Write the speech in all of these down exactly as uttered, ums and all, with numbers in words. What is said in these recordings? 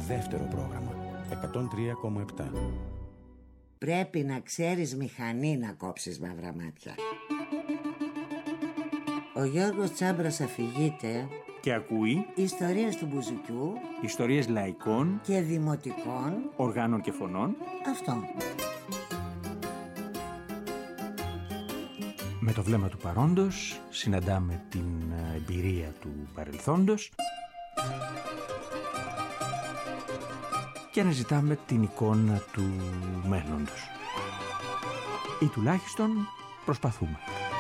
Δεύτερο πρόγραμμα εκατόν τρία κόμμα επτά. Πρέπει να ξέρεις μηχανή να κόψεις μαύρα μάτια. Ο Γιώργος Τσάμπρας αφηγείται και ακούει ιστορίες του μπουζουκιού, ιστορίες λαϊκών και δημοτικών οργάνων και φωνών. Αυτό. Με το βλέμμα του παρόντος συναντάμε την εμπειρία του παρελθόντος και αναζητάμε την εικόνα του μέλλοντος. Ή τουλάχιστον προσπαθούμε.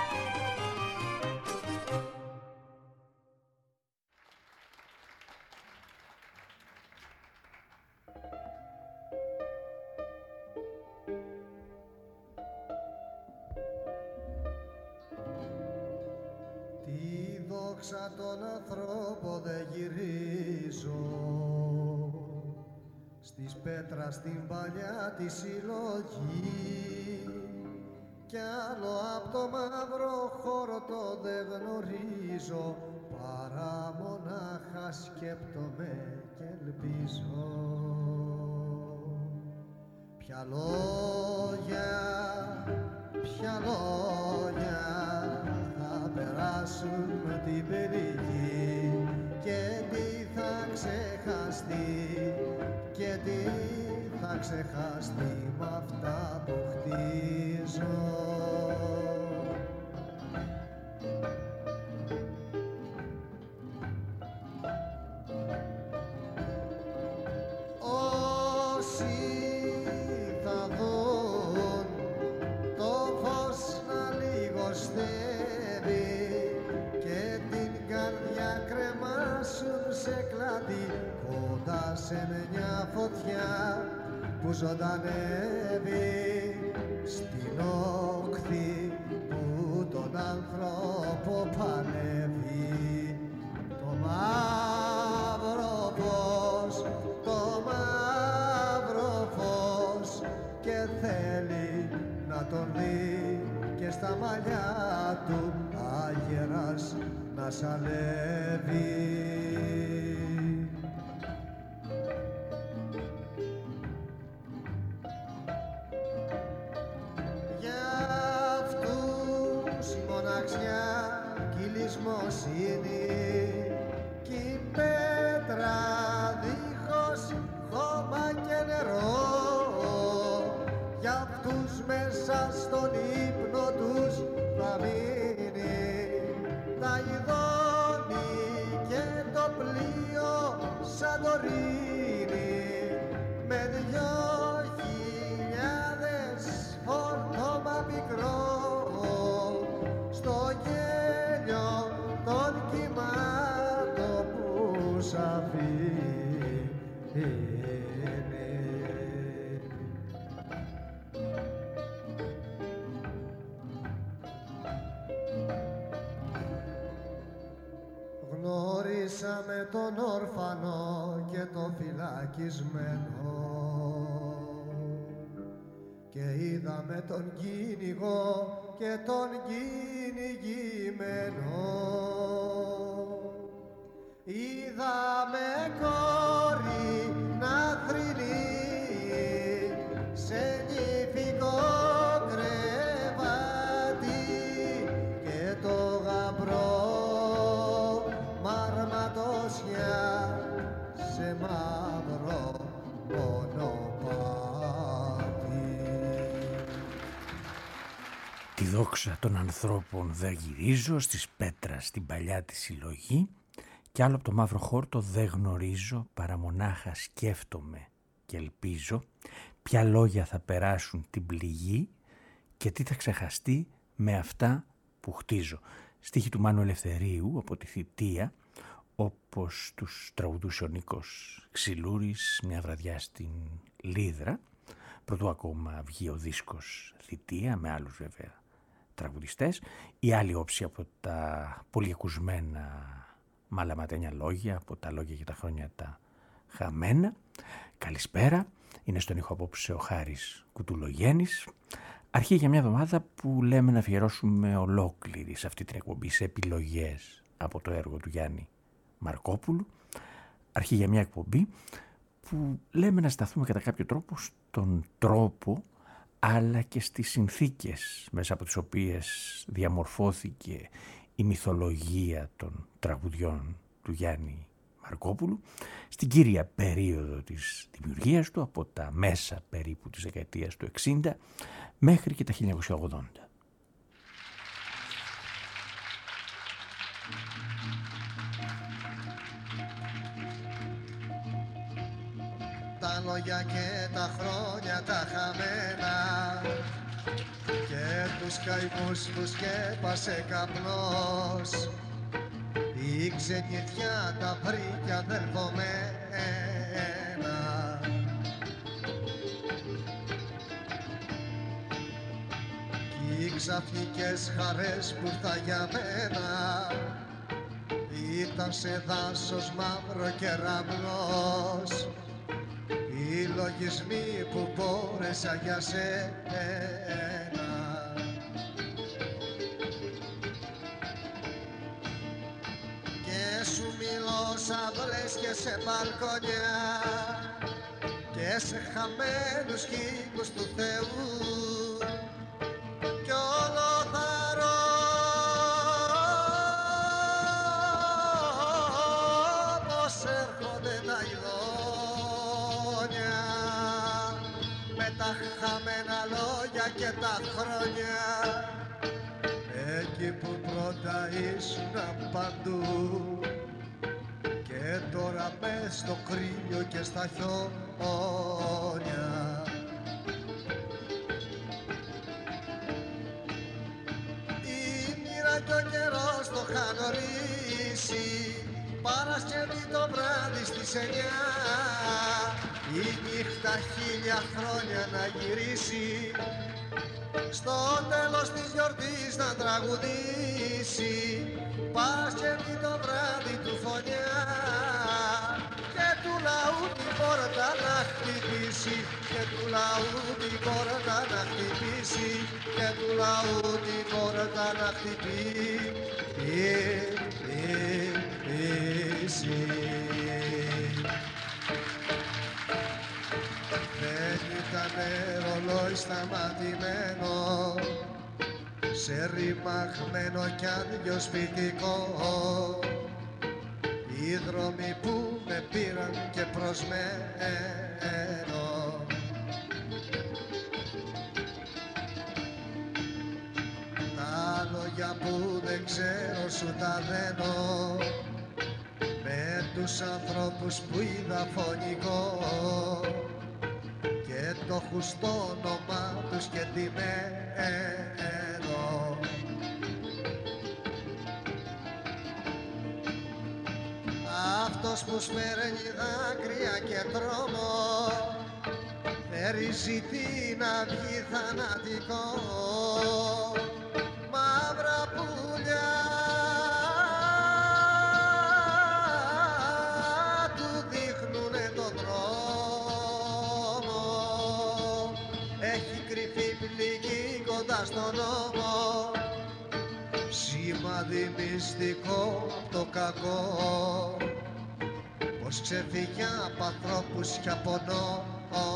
Τη δόξα των ανθρώπων δεν γυρίζω, στις πέτρα στην παλιά τη συλλογή, κι άλλο απ' το μαύρο χώρο το δεν γνωρίζω, παρά μονάχα σκέπτομαι και ελπίζω. Ποια λόγια, ποια λόγια θα περάσουν με την περιγή, και τι θα ξεχαστεί, και τι θα ξεχαστεί μ' αυτά που χτίζω. Όσοι θα δουν το φως να λιγοστεύει και την καρδιά κρεμάσουν σε κλάδι, κοντά σε μια φωτιά που ζωντανεύει στην όχθη που τον άνθρωπο παλεύει. Το μαύρο φως, το μαύρο φως, και θέλει να τον δει και στα μαλλιά του άγερας να σαλεύει. Κι η πέτρα δίχως χώμα και νερό, για αυτούς μέσα στον ύπνο τους θα μείνει τα ειδώνει και το πλοίο Σαντορίνη, με δυο χιλιάδες φορτώμα μικρό στο γέλιο των κυμάτων που σ' αφήνει. Γνωρίσαμε τον όρφανο και τον φυλακισμένο, και είδαμε τον κυνηγό και τον κυνηγημένο. Είδαμε κόρη να θρηνεί σε νηφικό κρεβάτι, και το γαμπρό μαρματώσια σε μαύρο μονοπάτι. Τη δόξα των ανθρώπων δεν γυρίζω, στις πέτρα στην παλιά τη συλλογή, κι άλλο από το μαύρο χόρτο δεν γνωρίζω, παρά μονάχα σκέφτομαι και ελπίζω, ποια λόγια θα περάσουν την πληγή και τι θα ξεχαστεί με αυτά που χτίζω. Στίχη του Μάνου Ελευθερίου από τη Θητεία, όπως τους τραγουδούσε ο Νίκος Ξυλούρης μια βραδιά στην Λίδρα, πρωτού ακόμα βγει ο δίσκος Θητεία, με άλλους βέβαια τραγουδιστές. Η άλλη όψη από τα πολυακουσμένα μαλαματένια λόγια, από τα λόγια για τα χρόνια τα χαμένα. Καλησπέρα, είναι στον ήχο απόψε ο Χάρης Κουτουλογέννης. Αρχή για μια εβδομάδα που λέμε να αφιερώσουμε ολόκληρη σε αυτή την εκπομπή σε επιλογές από το έργο του Γιάννη Μαρκόπουλου. Αρχή για μια εκπομπή που λέμε να σταθούμε κατά κάποιο τρόπο στον τρόπο αλλά και στις συνθήκες μέσα από τις οποίες διαμορφώθηκε η μυθολογία των τραγουδιών του Γιάννη Μαρκόπουλου στην κύρια περίοδο της δημιουργίας του, από τα μέσα περίπου της δεκαετίας του εξήντα μέχρι και τα χίλια εννιακόσια ογδόντα. Τα λόγια και τα χρόνια τα χαμένα και τους καημούς που σκέπασε καπνός, η ξενιτιά τα βρήκε αδελφομένα κι οι ξαφνικές χαρές που ήρθα για μένα ήταν σε δάσος μαύρο και ραμνός, οι λογισμοί που μπόρεσα για σένα. Και σου μιλώ σαυλές και σε μπαλκόνια και σε χαμένους κήπους του Θεού κι όλο θαρώ πως έρχονται τα ειδόνια με τα χαμένα λόγια και τα χρόνια εκεί που πρώτα ήσουν παντού και τώρα μες στο κρύο και στα χιόνια. Η μοίρα κι ο καιρός το είχαν ορίσει Παρασκευή το βράδυ στις εννιά η νύχτα χίλια χρόνια να γυρίσει στο τέλος της γιορτής να τραγουδήσει Παρασκευή το βράδυ του φωνιά και του λαού την πόρτα να χτυπήσει και του λαού την πόρτα να χτυπήσει και του λαού την πόρτα να χτυπήσει. Δεν ήτανε ρολόι σταματημένο σε ρημαγμένο κι αδειοσπιτικό οι δρόμοι που με πήραν και προσμένο τα λόγια που δεν ξέρω σου τα δένω με τους ανθρώπους που είδα φωνικό και το χουστό όνομα τους και ντυμένο. Αυτός που σπέρνει δάκρυα και τρόμο θερίζει την αυγή θανατικό μαύρα πουλιά του δείχνουνε τον δρόμο έχει κρυφή πληγή κοντά στον νόμο σημάδι μυστικό το κακό πως ξεφύγει απ' ανθρώπους κι από νόμο.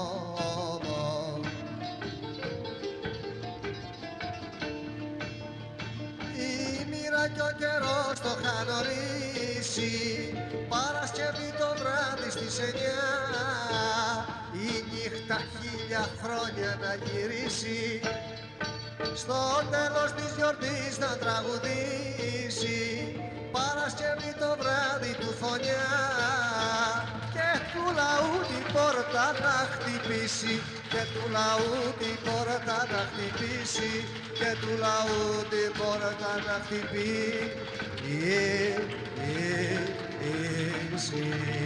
Η μοίρα κι ο καιρός το είχαν ορίσει Παρασκευή το βράδυ στις εννιά η νύχτα χίλια χρόνια να γυρίσει στο τέλος της γιορτής να τραγουδήσει Παρασκευή το βράδυ του φωνιά και του λαού την πόρτα να χτυπήσει και του λαού την πόρτα να χτυπήσει και του λαού την πόρτα να χτυπήσει.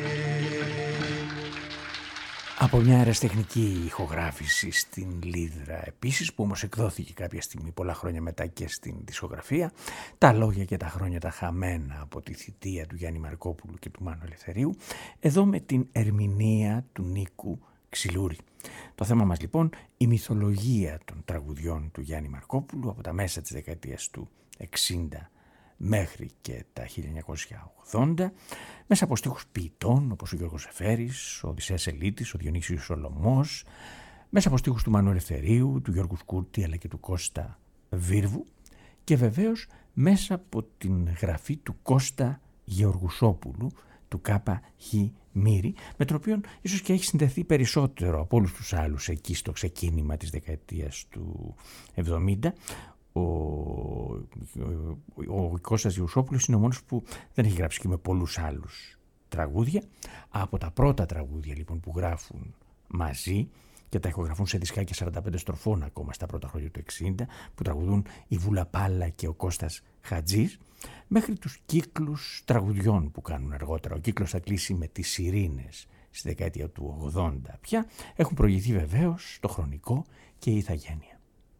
Από μια αεραστεχνική ηχογράφηση στην Λίδρα επίσης, που όμως εκδόθηκε κάποια στιγμή πολλά χρόνια μετά και στην δισκογραφία, τα λόγια και τα χρόνια τα χαμένα από τη θητεία του Γιάννη Μαρκόπουλου και του Μάνου Ελευθερίου, εδώ με την ερμηνεία του Νίκου Ξυλούρη. Το θέμα μας λοιπόν, η μυθολογία των τραγουδιών του Γιάννη Μαρκόπουλου από τα μέσα της δεκαετίας του εξήντα μέχρι και τα χίλια εννιακόσια ογδόντα, μέσα από στίχους ποιητών όπως ο Γιώργος Εφέρης, ο Οδυσσέας Ελίτης, ο Διονύσιος Σολωμός, μέσα από στίχους του Μανού Ελευθερίου, του Γιώργου Σκούρτη αλλά και του Κώστα Βίρβου και βεβαίως μέσα από την γραφή του Κώστα Γεωργουσόπουλου, του Κάπα Χι Μύρη, με τον οποίο ίσως και έχει συνδεθεί περισσότερο από όλους τους άλλους εκεί στο ξεκίνημα της δεκαετίας του εβδομήντα. Ο, ο, ο Κώστας Γεωργουσόπουλος είναι ο μόνος που δεν έχει γράψει και με πολλούς άλλους τραγούδια. Από τα πρώτα τραγούδια λοιπόν που γράφουν μαζί και τα ηχογραφούν σε δισκάκια σαράντα πέντε στροφών ακόμα στα πρώτα χρόνια του εξήντα, που τραγουδούν η Βούλα Πάλα και ο Κώστας Χατζής, μέχρι τους κύκλους τραγουδιών που κάνουν αργότερα. Ο κύκλος θα κλείσει με τις Σιρήνες στη δεκαετία του ογδόντα πια. Έχουν προηγηθεί βεβαίως το Χρονικό και η Ιθαγένεια.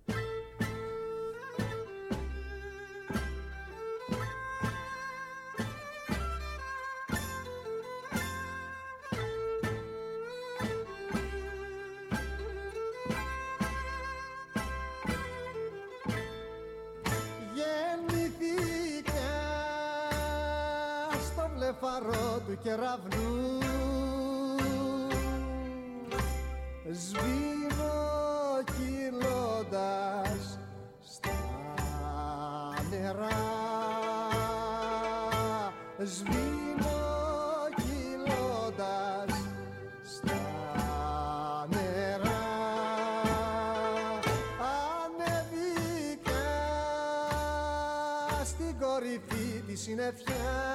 Φαρό του κεραυνού σβήνω κυλώντας στα νερά, σβήνω κυλώντας στα νερά. Ανέβηκα στην κορυφή της συννεφιάς,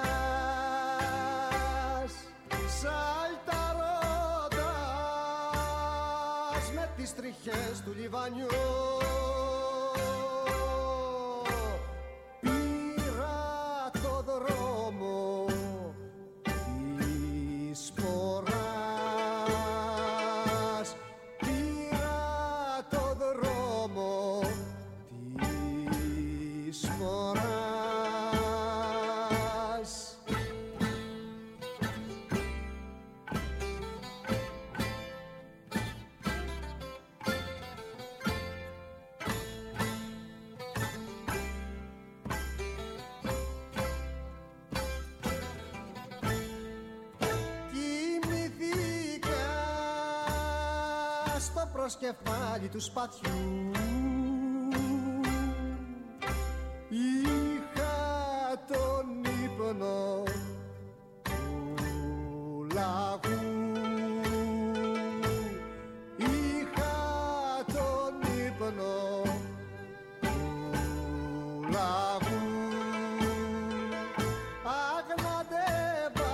σαλταρώντας με τις τριχές του λιβανιού. Πήρα το δρόμο της φοράς, πήρα το δρόμο της φοράς. Κεφάλι του σπατιού είχα τον ύπνο του λαγού, είχα τον ύπνο του λαγού. Αγναντεύα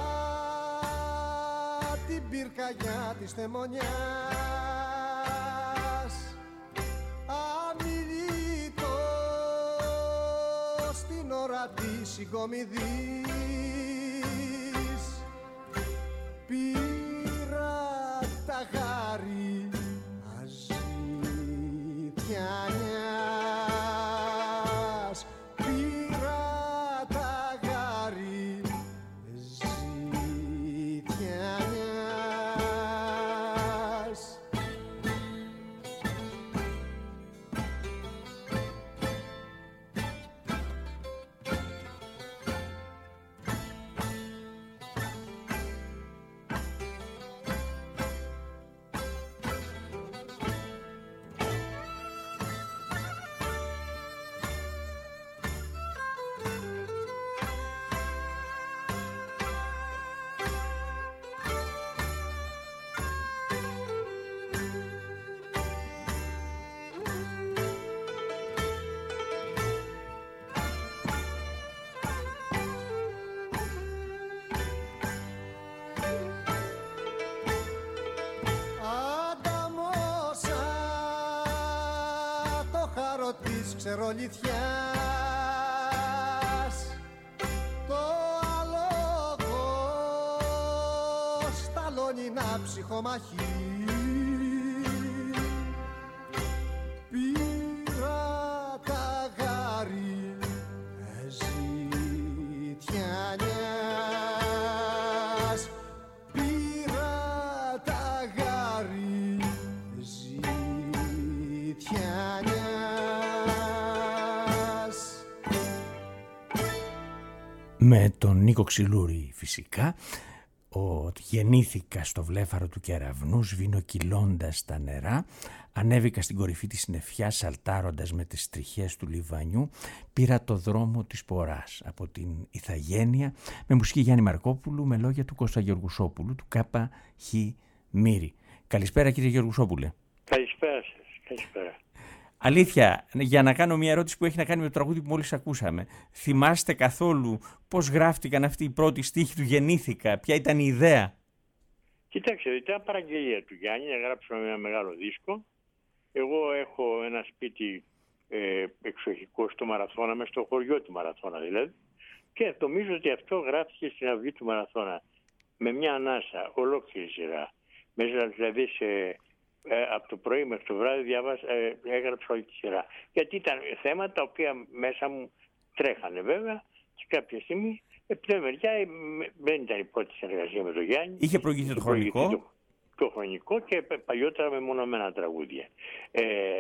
την πυρκαγιά της θεμονιάς, της συγκομιδής. Πήρα τα γάρι αζητιανιάς, πήρα τα γάρι ζητιανιάς. Ξερολιθιάς το αλόγο σταλώνει να ψυχομαχεί. Πήρα τα γάρι ζητιανιάς, πήρα τα γάρι ζητιανιάς. με τον Νίκο Ξυλούρη φυσικά. Ο, γεννήθηκα στο βλέφαρο του κεραυνού, σβηνοκυλώντας τα νερά, ανέβηκα στην κορυφή της νεφιάς, σαλτάροντας με τις τριχές του λιβανιού, πήρα το δρόμο της Ποράς από την Ιθαγένεια, με μουσική Γιάννη Μαρκόπουλου, με λόγια του Κώστα Γεωργουσόπουλου, του Κάπα Χ Μύρη. Καλησπέρα κύριε Γεωργουσόπουλε. Καλησπέρα σας, καλησπέρα. Αλήθεια, για να κάνω μια ερώτηση που έχει να κάνει με το τραγούδι που μόλις ακούσαμε. Θυμάστε καθόλου πώς γράφτηκαν αυτοί οι πρώτοι στίχοι του «Γεννήθηκα», ποια ήταν η ιδέα? Κοιτάξτε, ήταν παραγγελία του Γιάννη να γράψουμε ένα μεγάλο δίσκο. Εγώ έχω ένα σπίτι ε, εξοχικό στο Μαραθώνα, μες στο χωριό του Μαραθώνα δηλαδή. Και νομίζω ότι αυτό γράφτηκε στην αυγή του Μαραθώνα με μια ανάσα, ολόκληρη σειρά. Μέσα δηλαδή σε... Ε, από το πρωί μέχρι το βράδυ διάβασα, ε, έγραψα όλη τη σειρά. Γιατί ήταν θέματα τα οποία μέσα μου τρέχανε βέβαια και κάποια στιγμή, επί την μεριά ε, δεν ήταν η πρώτη συνεργασία με τον Γιάννη. Είχε προηγηθεί το χρονικό. Το, το χρονικό και παλιότερα με μονομένα τραγούδια. Ε,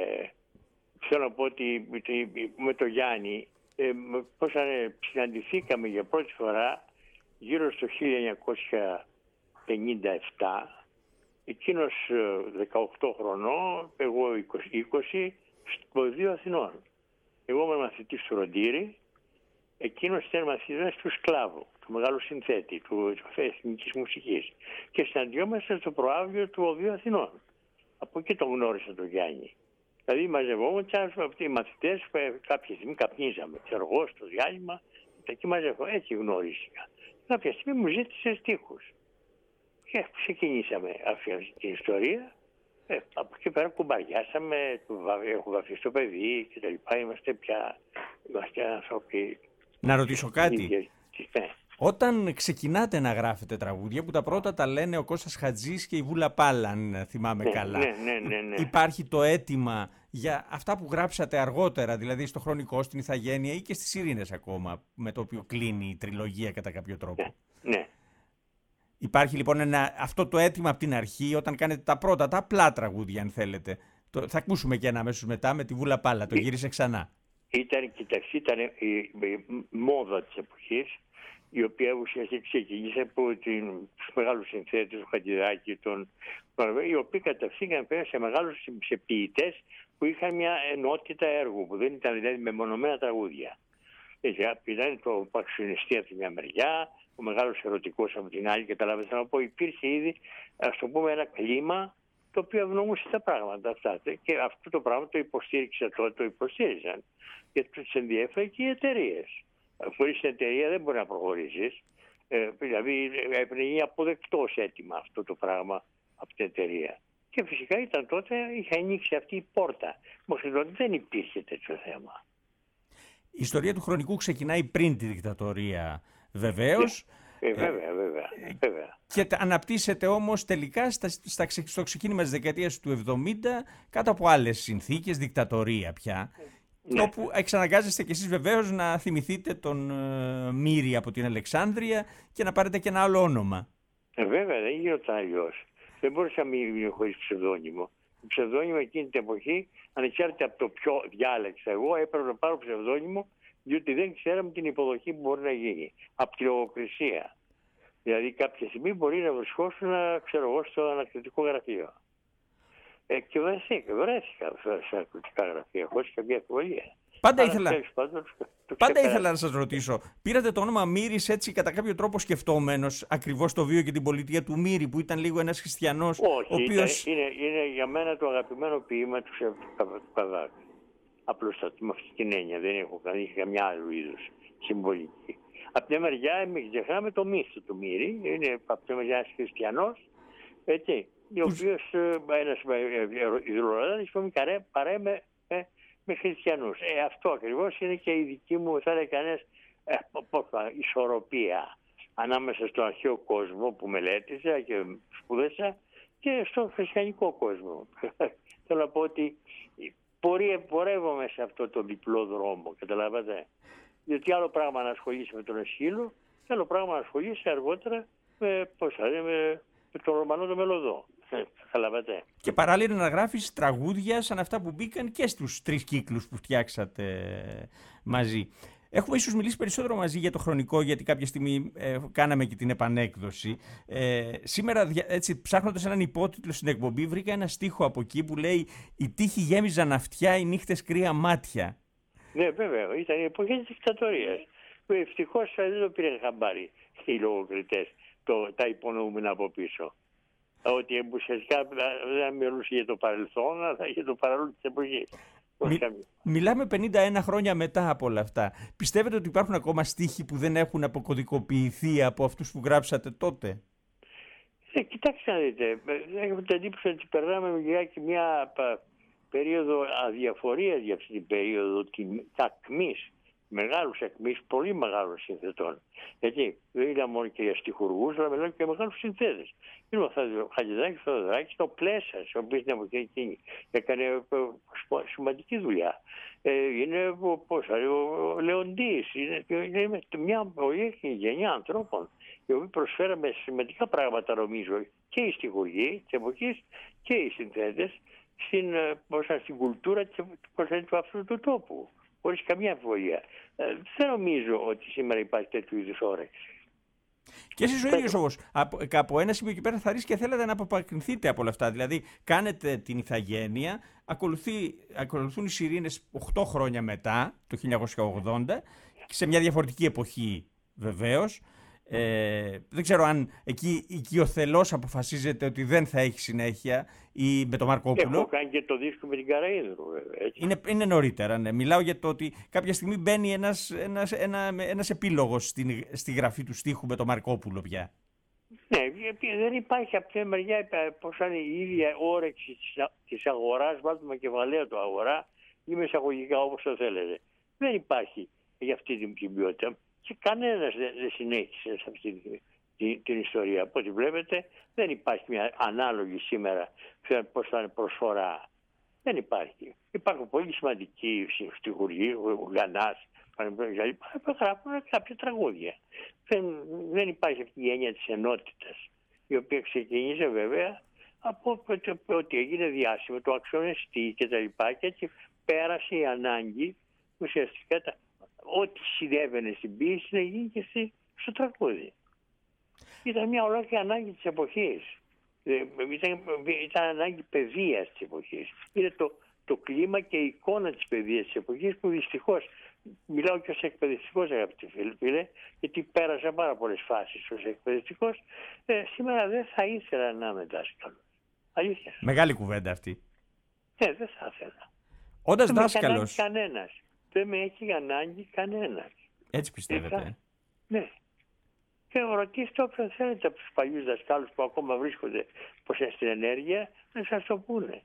θέλω να πω ότι με τον Γιάννη ε, πώς συναντηθήκαμε για πρώτη φορά γύρω στο χίλια εννιακόσια πενήντα επτά. Εκείνος δεκαοκτώ χρονών, εγώ είκοσι, στο Οδείο Αθηνών. Εγώ ήμουν μαθητής του Ροντήρη, εκείνος ήταν μαθητής του Σκλάβου, του μεγάλου συνθέτη, του, του εθνικής μουσικής. Και συναντιόμαστε στο προαύλιο του Οδείου Αθηνών. Από εκεί τον γνώρισα τον Γιάννη. Δηλαδή μαζευόμαστε αυτοί οι μαθητές, κάποια στιγμή καπνίζαμε, ξέρω εγώ, στο διάλειμμα, και εκεί μαζευόμαστε, έτσι γνώρισα. Κάποια στιγμή μου ζήτησε στίχους. Και ξεκινήσαμε αυτή την ιστορία. Ε, από εκεί πέρα κουμπαριάσαμε, έχω βαφεί στο παιδί και τα λοιπά. Είμαστε πια είμαστε άνθρωποι. Να ρωτήσω κάτι. Ίδιες, ναι. Όταν ξεκινάτε να γράφετε τραγούδια, που τα πρώτα τα λένε ο Κώστας Χατζής και η Βούλα Πάλα, αν θυμάμαι ναι, καλά. Ναι, ναι, ναι, ναι. Υπάρχει το αίτημα για αυτά που γράψατε αργότερα, δηλαδή στο Χρονικό, στην Ιθαγένεια ή και στις Ειρήνες ακόμα, με το οποίο κλείνει η τριλογία κατά κάποιο τρόπο. Ναι, ναι. Υπάρχει λοιπόν ένα, αυτό το αίτημα από την αρχή, όταν κάνετε τα πρώτα, τα απλά τραγούδια, αν θέλετε. Το, θα ακούσουμε και ένα αμέσως μετά με τη Βούλα Πάλα, το γύρισε ξανά. Ήταν, κοιτάξτε, ήταν η, η, η μόδα της εποχής, η οποία ουσιαστικά ξεκίνησε από τους μεγάλους συνθέτες, τον Χατζηδάκη, τον, οι οποίοι κατευθύναν πέρα σε μεγάλους σε ποιητές που είχαν μια ενότητα έργου, που δεν ήταν δηλαδή μεμονωμένα τραγούδια. Ήταν το Παξινιστή από τη μια μεριά, ο μεγάλος ερωτικός από την άλλη, καταλάβετε να πω, υπήρχε ήδη, ας το πούμε, ένα κλίμα το οποίο ευνοούσε τα πράγματα αυτά. Και αυτό το πράγμα το υποστήριξε τότε, το υποστήριζαν. Γιατί τους ενδιέφερε και οι εταιρείες. Χωρίς την εταιρεία δεν μπορεί να προχωρήσεις. Ε, δηλαδή έπρεπε να γίνει αποδεκτό έτοιμα αυτό το πράγμα από την εταιρεία. Και φυσικά ήταν τότε, είχε ανοίξει αυτή η πόρτα. Μέχρι τότε δεν υπήρχε τέτοιο θέμα. Η ιστορία του Χρονικού ξεκινάει πριν τη δικτατορία, βεβαίως. Ε, βέβαια, βέβαια, βέβαια. Και αναπτύσσεται όμως τελικά στα, στα, στο ξεκίνημα της δεκαετίας του εβδομήντα κάτω από άλλες συνθήκες, δικτατορία πια. Ναι. Όπου εξαναγκάζεστε κι εσείς βεβαίως να θυμηθείτε τον uh, Μύρη από την Αλεξάνδρεια και να πάρετε και ένα άλλο όνομα. Ε, βέβαια, δεν γινόταν αλλιώς. Δεν μπορούσα να μην χωρίς ψευδόνυμο. Το ψευδόνυμο εκείνη την εποχή, ανεξάρτητα από το ποιο διάλεξα εγώ, έπρεπε να πάρω ψευδόνυμο, διότι δεν ξέραμε την υποδοχή που μπορεί να γίνει. Από τη λογοκρισία. Δηλαδή κάποια στιγμή μπορεί να βρισκόσουν, ξέρω εγώ, στο ανακριτικό γραφείο. Ε, και βρέθηκα, βρέθηκα σε ανακριτικά γραφεία, χωρίς καμία αμφιβολία. Πάντα ήθελα, πάντων, πάντα ήθελα να σας ρωτήσω, πήρατε το όνομα Μύρης έτσι κατά κάποιο τρόπο σκεφτόμενος ακριβώς το βίο και την πολιτεία του Μύρη, που ήταν λίγο ένας χριστιανός? Όχι, ο οποίος... είναι, είναι, είναι για μένα το αγαπημένο ποίημα του Καβάκη. Απλώς με αυτή την έννοια, δεν έχω καμιά άλλου είδους συμβολική. Από την μεριά, μην ξεχνάμε το μύθο του Μύρη, είναι από την μεριά ένας χριστιανός, έτσι, ο οποίος ένας υδρολάτης που παρέμε με χριστιανούς. Ε, αυτό ακριβώς είναι και η δική μου, θα έλεγε κανένας, ε, ισορροπία ανάμεσα στον αρχαίο κόσμο που μελέτησα και σπούδασα και στον χριστιανικό κόσμο. Θέλω να πω ότι πορεύομαι σε αυτό το διπλό δρόμο, καταλάβατε. Γιατί άλλο πράγμα να ασχολείσαι με τον Εσχύλο και άλλο πράγμα να ασχολείσαι αργότερα με, πώς θα λέμε, με τον Ρωμανό τον Μελωδό. Καταλάβατε. Και παράλληλα να γράφεις τραγούδια σαν αυτά που μπήκαν και στους τρεις κύκλους που φτιάξατε μαζί. Έχουμε ίσως μιλήσει περισσότερο μαζί για το χρονικό, γιατί κάποια στιγμή ε, κάναμε και την επανέκδοση. Ε, σήμερα, έτσι, ψάχνοντας έναν υπότιτλο στην εκπομπή, βρήκα ένα στίχο από εκεί που λέει «Οι τείχοι γέμιζαν αυτιά, οι νύχτες κρύα μάτια». Ναι, βέβαια, ήταν η εποχή της δικτατορίας. Ευτυχώς δεν το πήραν χαμπάρι οι λογοκριτές, το, τα υπονοούμενα από πίσω. Ότι ουσιαστικά δεν μιλούσε για το παρελθόν, αλλά για το παρελθόν της εποχής. Μι, μιλάμε πενήντα ένα χρόνια μετά από όλα αυτά. Πιστεύετε ότι υπάρχουν ακόμα στίχοι που δεν έχουν αποκωδικοποιηθεί από αυτούς που γράψατε τότε? Ε, κοιτάξτε να δείτε, έχω την εντύπωση ότι περνάμε λιγάκι μια περίοδο αδιαφορίας για αυτή την περίοδο ακμής, μεγάλους ακμής, πολύ μεγάλων συνθετών. Γιατί δεν ήταν μόνο και για στιχουργούς, αλλά μιλάμε και για μεγάλους συνθέτες. Είναι ο Χατζηδάκης, ο Θεοδωράκης, ο Πλέσας, ο οποίος στην εποχή εκείνη έκανε σημαντική δουλειά. Είναι πώς, ο Λεοντής, είναι, είναι μια πολύ γενιά ανθρώπων, οι οποίοι προσφέραμε σημαντικά πράγματα, νομίζω, και οι στιχουργοί της εποχής και οι συνθέτες στην, πώς, στην κουλτούρα του αυτού του τόπου. Χωρίς καμία αμφιβολία. Ε, δεν νομίζω ότι σήμερα υπάρχει τέτοιου είδους όρεξη. Και εσείς ο ίδιος όμως, από, από ένα σημείο και πέρα θα ρίξει και θέλετε να αποπακρινθείτε από όλα αυτά. Δηλαδή, κάνετε την ηθαγένεια, ακολουθεί, ακολουθούν οι Σιρήνες οκτώ χρόνια μετά, το χίλια εννιακόσια ογδόντα, σε μια διαφορετική εποχή βεβαίως. Ε, δεν ξέρω αν εκεί οικειοθελώς αποφασίζεται ότι δεν θα έχει συνέχεια ή με τον Μαρκόπουλο. Έχω κάνει και το δίσκο με την Καραΐδρου, βέβαια. Είναι, είναι νωρίτερα, ναι. Μιλάω για το ότι κάποια στιγμή μπαίνει ένας, ένας, ένα, ένας επίλογος στην, στη γραφή του στίχου με τον Μαρκόπουλο πια. Ναι, δεν υπάρχει από την μεριά πώς είναι η ίδια όρεξη της αγοράς, βάλουμε κεφαλαίο το αγορά ή με εισαγωγικά όπως το θέλετε. Δεν υπάρχει για αυτή την ποιότητα. Και κανένας δεν, δεν συνέχισε σε αυτή την, την, την ιστορία. Από ό,τι βλέπετε δεν υπάρχει μια ανάλογη σήμερα πώς θα είναι προσφορά. Δεν υπάρχει. Υπάρχουν πολύ σημαντικοί στιχουργοί, ο Γανάς, που γράφουν κάποια τραγούδια. Δεν, δεν υπάρχει αυτή η έννοια της ενότητας, η οποία ξεκίνησε βέβαια από ότι έγινε διάσημο, το αξιονεστή και τα λοιπά, και έτσι πέρασε η ανάγκη ουσιαστικά τα, ό,τι συνέβαινε στην ποίηση να γίνει και στο τραγούδι. Ήταν μια ολόκληρη ανάγκη της εποχής. Ήταν, ήταν ανάγκη παιδείας της εποχής. Είναι το, το κλίμα και η εικόνα της παιδείας της εποχής που δυστυχώς, μιλάω και ως εκπαιδευτικός αγαπητοί φίλε, γιατί πέρασα πάρα πολλές φάσεις ως εκπαιδευτικός, ε, σήμερα δεν θα ήθελα να είμαι δάσκαλος. Αλήθεια. Μεγάλη κουβέντα αυτή. Ναι, δεν θα ήθελα. Όντας δάσκαλος. Κανένας. Δεν με έχει ανάγκη κανένας. Έτσι πιστεύετε. Θα... Ναι. Και ρωτήστε όποιον θέλετε από τους παλιούς δασκάλους που ακόμα βρίσκονται πως είναι στην ενέργεια, να σας το πούνε.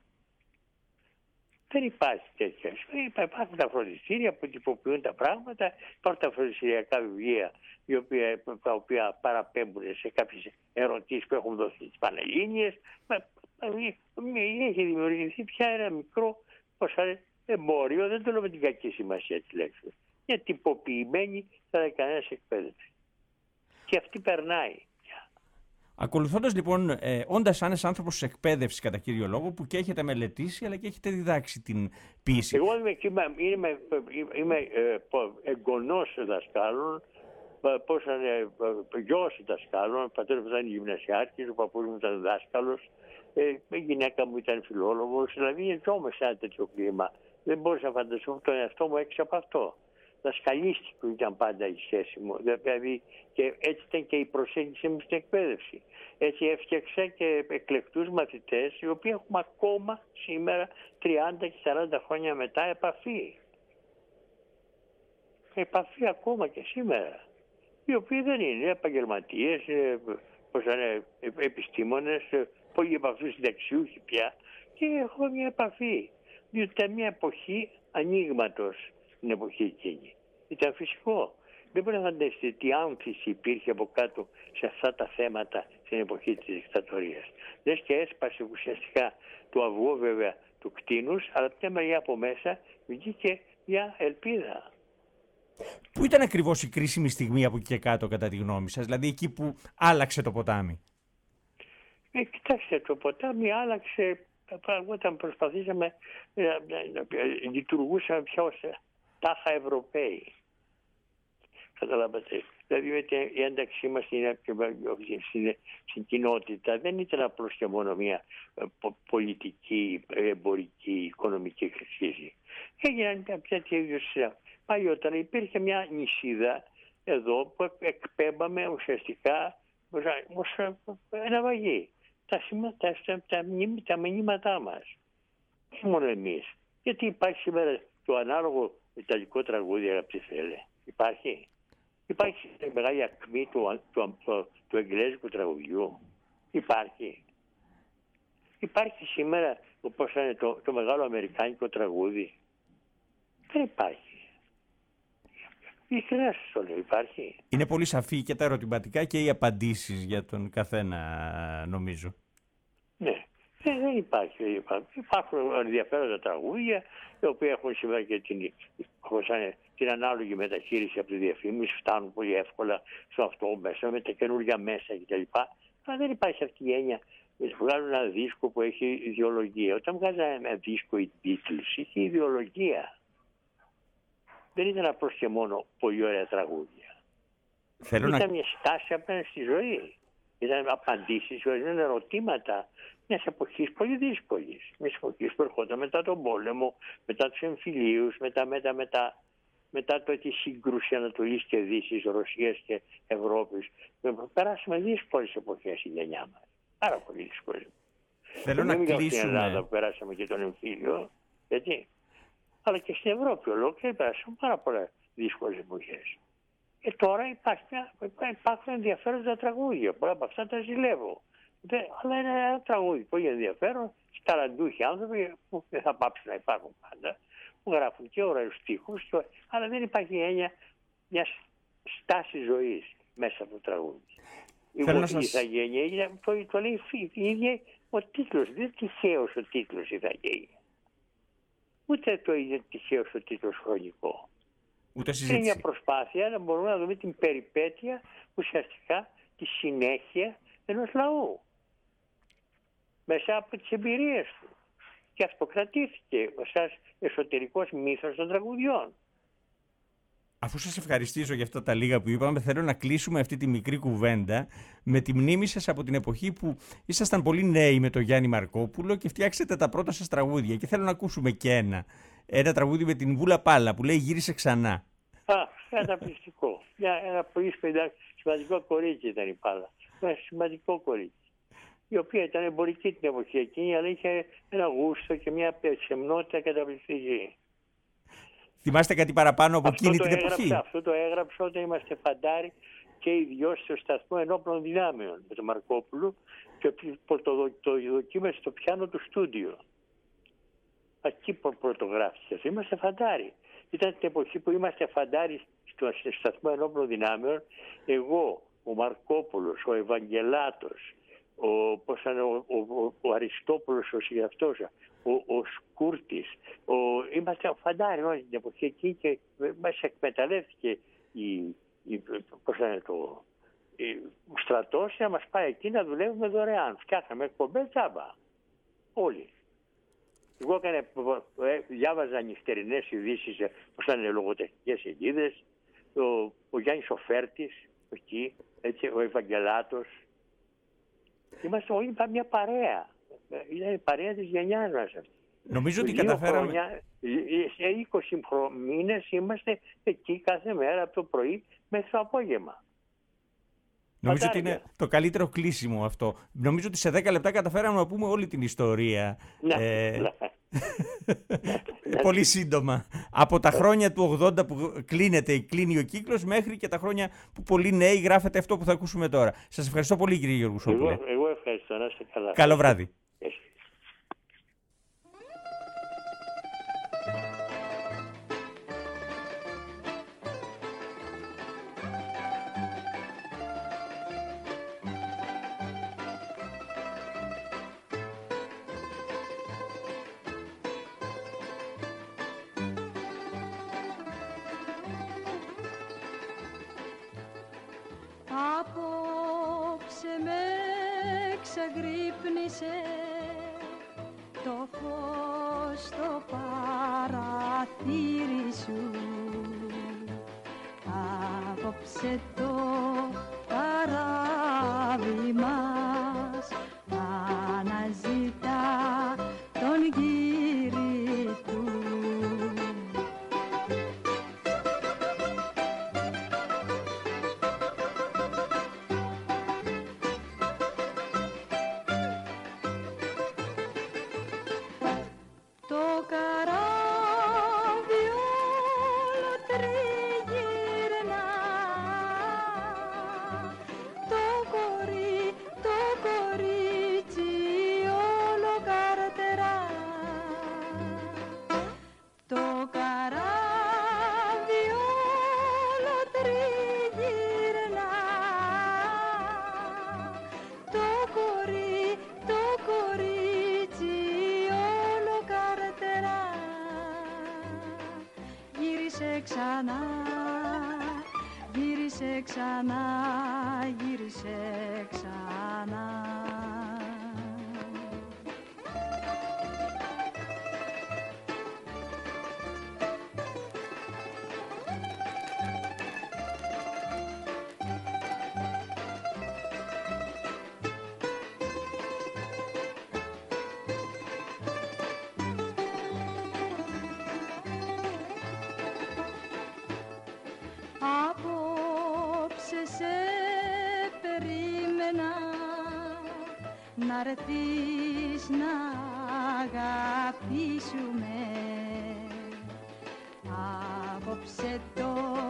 Δεν υπάρχει τέτοια. Υπάρχουν τα φροντιστήρια που τυποποιούν τα πράγματα, υπάρχουν τα φροντιστηριακά βιβλία τα οποία παραπέμπουν σε κάποιες ερωτήσεις που έχουν δώσει στις Πανελλήνιες. Έχει δημιουργηθεί πια ένα μικρό εμπόριο, δεν το λέω με την κακή σημασία της λέξης. Είναι τυποποιημένη στα κανένας εκπαίδευση. Και αυτή περνάει. Ακολουθώντας λοιπόν, ε, όντας ένας άνθρωπος της εκπαίδευσης κατά κύριο λόγο, που και έχετε μελετήσει αλλά και έχετε διδάξει την ποίηση. Εγώ είμαι, είμαι, είμαι, είμαι ε, εγγονός δασκάλων, πώς είναι, γιος δασκάλων, ο πατέρας μου ήταν γυμνασιάρχης, ο παππούς μου ήταν δάσκαλος, ε, η γυναίκα μου ήταν φιλόλογος, δηλαδή ζούμε σε ένα τέτοιο κλίμα. Δεν μπορούσα να φανταστώ τον εαυτό μου έξω από αυτό. Δασκαλίστικο ήταν πάντα η σχέση μου. Δηλαδή, και έτσι ήταν και η προσέγγιση μου στην εκπαίδευση. Έτσι έφτιαξα και εκλεκτούς μαθητές, οι οποίοι έχουμε ακόμα σήμερα, τριάντα και σαράντα χρόνια μετά, επαφή. Επαφή ακόμα και σήμερα. Οι οποίοι δεν είναι επαγγελματίες, πώς είναι, επιστήμονες, πολλοί από αυτούς συνταξιούχοι πια, και έχω μια επαφή. Διότι ήταν μια εποχή ανοίγματος την εποχή εκείνη. Ήταν φυσικό. Δεν μπορεί να φανταστείτε τι άμφιση υπήρχε από κάτω σε αυτά τα θέματα στην εποχή της δικτατορίας. Λες και έσπασε ουσιαστικά το αυγό βέβαια του κτήνους, αλλά μια μεριά από μέσα βγήκε μια ελπίδα. Πού ήταν ακριβώς η κρίσιμη στιγμή από εκεί και κάτω κατά τη γνώμη σας, δηλαδή εκεί που άλλαξε το ποτάμι? Ε, κοιτάξτε, το ποτάμι άλλαξε όταν προσπαθήσαμε να, να, να, να λειτουργούσαμε πια ως τάχα Ευρωπαίοι. Καταλάβατε. Δηλαδή η ένταξή μας στην, στην, στην κοινότητα δεν ήταν απλώς και μόνο μια πολιτική, εμπορική, οικονομική κρίση. Έγιναν κάποια τέτοια. Παλιότερα υπήρχε μια νησίδα εδώ που εκπέμπαμε ουσιαστικά ως ένα βαγί. Τα, τα, τα, τα, τα μηνύματά μας. Όχι μόνο εμείς. Γιατί υπάρχει σήμερα το ανάλογο ιταλικό τραγούδι, αγαπητοί φίλε. Υπάρχει. Υπάρχει η μεγάλη ακμή του, του, του, του εγγλέζικου τραγουδιού. Υπάρχει. Υπάρχει σήμερα, όπως είναι το, το μεγάλο αμερικάνικο τραγούδι. Δεν υπάρχει. Ειλικρινά σας το λέω, υπάρχει. Είναι πολύ σαφή και τα ερωτηματικά και οι απαντήσεις για τον καθένα, νομίζω. Ναι. Ε, δεν υπάρχει, δεν υπάρχει. Υπάρχουν ενδιαφέροντα τραγούδια, τα οποία έχουν σήμερα και την, την ανάλογη μεταχείριση από τη διαφήμιση, φτάνουν πολύ εύκολα στο αυτό μέσα, με τα καινούργια μέσα κτλ. Αλλά δεν υπάρχει αυτή η έννοια. Βγάζουν ένα δίσκο που έχει ιδεολογία. Όταν βγάζανε ένα δίσκο οι Beatles, είχε ιδεολογία. Δεν ήταν απλώς και μόνο πολύ ωραία τραγούδια. Θέλω ήταν να... μια στάση απέναντι στη ζωή. Ήταν απαντήσεις, ήταν ερωτήματα μιας εποχής πολύ δύσκολης. Μιας εποχής που ερχόταν μετά τον πόλεμο, μετά τους εμφυλίους, μετά, μετά, μετά, μετά το τη σύγκρουση Ανατολής και Δύσης, Ρωσίας και Ευρώπης. Περάσαμε δύσκολες εποχές η γενιά μας. Πάρα πολύ δύσκολες. Θέλω να κλείσουμε. Στην Ελλάδα που περάσαμε και τον εμφύλιο, έτσι. Αλλά και στην Ευρώπη ολόκληρη περάσαμε πάρα πολλές δύσκολες εποχές. Και τώρα υπάρχει, υπάρχουν ενδιαφέροντα τραγούδια. Πολλά από αυτά τα ζηλεύω. Δεν, αλλά είναι ένα τραγούδι πολύ ενδιαφέρον. Ταλαντούχοι άνθρωποι που δεν θα πάψουν να υπάρχουν πάντα. Που γράφουν και ωραίους στίχους. Και, αλλά δεν υπάρχει έννοια μια στάση ζωής μέσα από το τραγούδι. Η ηθαγένεια είναι, το, το λέει η ίδια ο τίτλος. Δεν είναι τυχαίος ο τίτλος ηθαγένεια. Ούτε το είναι τυχαίος ο τίτλος χρονικό. Ούτε είναι μια προσπάθεια να μπορούμε να δούμε την περιπέτεια, ουσιαστικά τη συνέχεια ενός λαού. Μέσα από τις εμπειρίες του. Και αυτό κρατήθηκε σαν εσωτερικός μύθος των τραγουδιών. Αφού σας ευχαριστήσω για αυτά τα λίγα που είπαμε, θέλω να κλείσουμε αυτή τη μικρή κουβέντα με τη μνήμη σας από την εποχή που ήσασταν πολύ νέοι με τον Γιάννη Μαρκόπουλο και φτιάξετε τα πρώτα σας τραγούδια. Και θέλω να ακούσουμε και ένα. Ένα τραγούδι με την Βούλα Πάλα που λέει «Γύρισε ξανά». Α, καταπληκτικό. Ένα πολύ σημαντικό κορίτσι ήταν η Πάλα. Ένα σημαντικό κορίτσι. Η οποία ήταν εμπορική την εποχή εκείνη, αλλά είχε ένα γούστο και μια σεμνότητα καταπληκτική. Θυμάστε κάτι παραπάνω από αυτό εκείνη την έγραψε, εποχή? Αυτό το έγραψε όταν είμαστε φαντάροι και οι δυο στο σταθμό ενόπλων δυνάμεων με τον Μαρκόπουλο και το, το δοκίμασε στο πιάνο του στούντιο. Εκεί πρωτογράφησε. Είμαστε φαντάροι. Ήταν την εποχή που είμαστε φαντάροι στο σταθμό ενόπλων δυνάμεων. Εγώ, ο Μαρκόπουλος, ο Ευαγγελάτος, ο, πώς είναι, ο, ο, ο Αριστόπουλος, ο συγγραφτός, ο, ο Σκούρτης. Ο, είμαστε φαντάροι όλη την εποχή εκεί και μας εκμεταλλεύτηκε η, η, πώς είναι, το, η, ο στρατός να μας πάει εκεί να δουλεύουμε δωρεάν. Φτιάχναμε εκπομπές τζάμπα. Όλοι. Εγώ έκανε, διάβαζα νυχτερινές ειδήσεις, πώς ήταν λογοτεχνικές σελίδες. Ο, ο Γιάννης Οφέρτης, εκεί, έτσι, ο Ευαγγελάτος. Είμαστε όλοι μια παρέα. Είναι η παρέα της γενιάς μας αυτή. Νομίζω ότι καταφέραμε... Σε είκοσι μήνες είμαστε εκεί κάθε μέρα από το πρωί μέχρι το απόγευμα. Νομίζω ότι είναι το καλύτερο κλείσιμο αυτό. Νομίζω ότι σε δέκα λεπτά καταφέραμε να πούμε όλη την ιστορία. Ναι, ε... ναι. Πολύ σύντομα. Από τα χρόνια του ογδόντα που κλείνεται, κλείνει ο κύκλος, μέχρι και τα χρόνια που πολύ νέοι γράφετε αυτό που θα ακούσουμε τώρα. Σας ευχαριστώ πολύ, κύριε Γεωργουσόπουλε. Εγώ, εγώ ευχαριστώ. Να είστε καλά. Καλό βράδυ. Απόψε με ξαγρύπνησε το φως στο παραθύρι σου. Απόψε το καράβι μας αναζητά τον γύρι του. Το καράβι όλο τριγυρνά, το κορί, το κορίτσι όλο καρτερά. Το καράβι όλο τριγυρνά, το κορί, το κορίτσι όλο καρτερά. Γύρισε ξανά, γύρισε ξανά, γύρισε ξανά. Απόψε σε περίμενα να'ρθείς να αγαπήσουμε. Απόψε το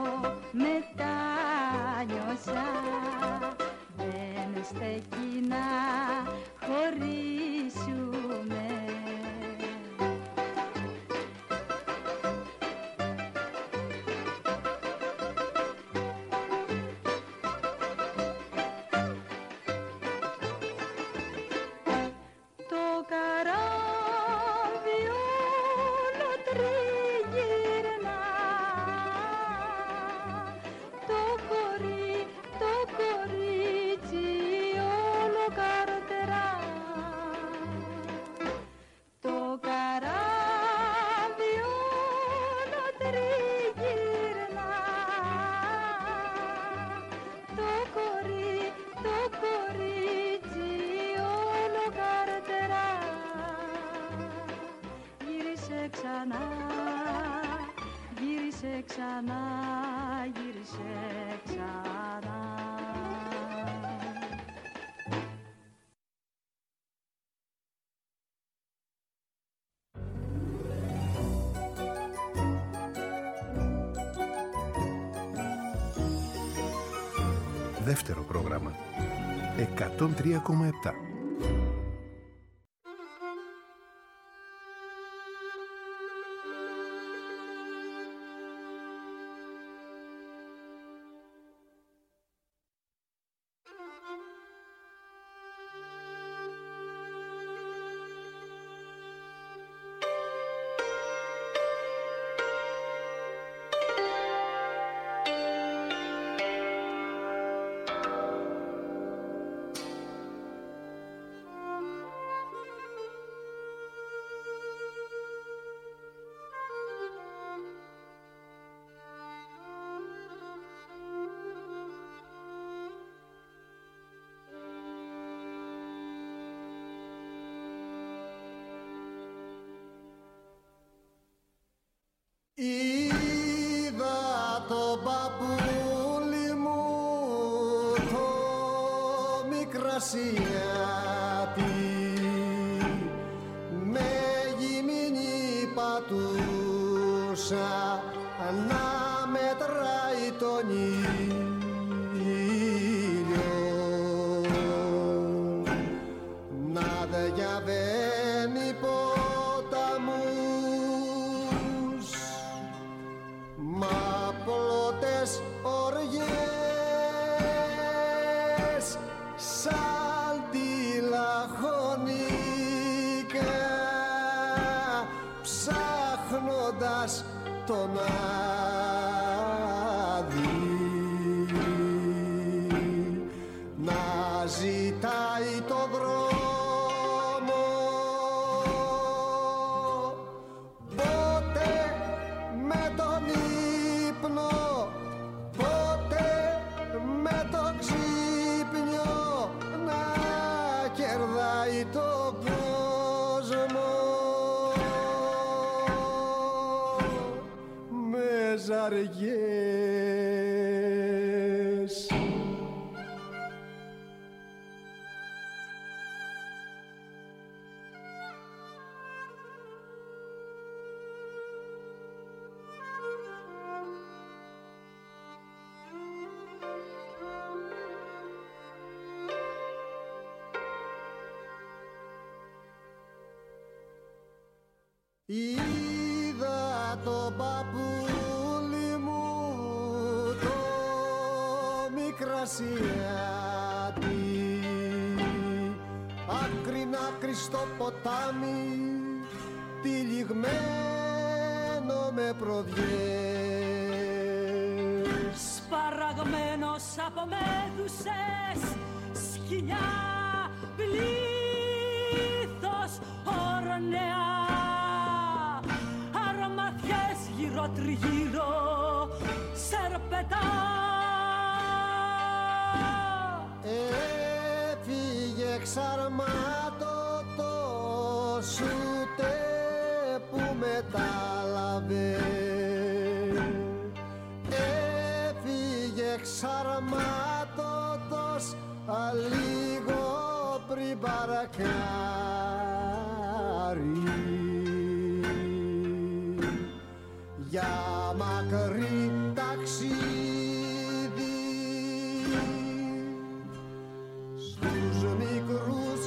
μετάνιωσα, δεν στέκει να χωρίσουμε. Το καράβι όλο τριγυρνά, το κορί, το κορίτσι όλο καρτερά. Το καράβι όλο τριγυρνά, το κορί, το κορίτσι όλο καρτερά. Γύρισε ξανά, γύρισε ξανά, γύρισε ξανά. Δεύτερο πρόγραμμα. εκατόν τρία κόμμα επτά. Είδα το παππούλι μου το μικρασιάτι με γυμνή πατούσα να μετράει τον ήλιο, να δε διαβαίνει ποταμούς μα πλωτές οργές σαν τη λαχωνίκα ψάχνοντας τον άδει να ζητάει το δρόμο. Πότε με τον ύπνο, πότε ζαριές. Είδα το παππούλι μου το μικρασιάτι, άκρη άκρη στο ποτάμι, τυλιγμένο με προδιές. Σπαραγμένος από μέδουσες, σκυλιά, πλήθος, ορνεά, γύρω τριγύρω σερπετά. Έφυγε εξαρμάτωτος ούτε που μετάλαβε. Έφυγε εξαρμάτωτος αλίγο πριν παρακάρει. Για μακρύ ταξίδι στους μικρούς